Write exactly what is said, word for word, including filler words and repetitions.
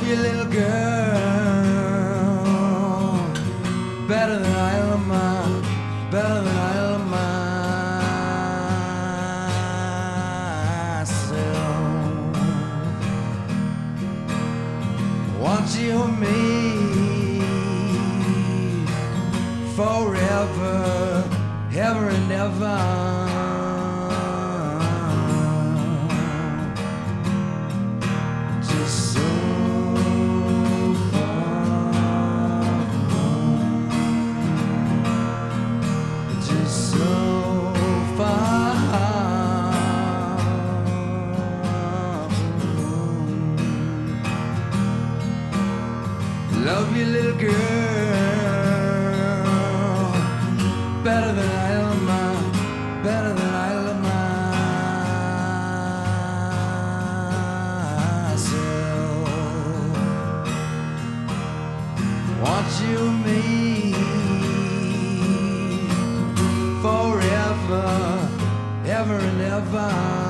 you, little girl, better than I love my, better than I love myself. Want you and me forever, ever and ever. Love you, little girl, better than I love my, better than I love myself. Want you and me forever, ever and ever.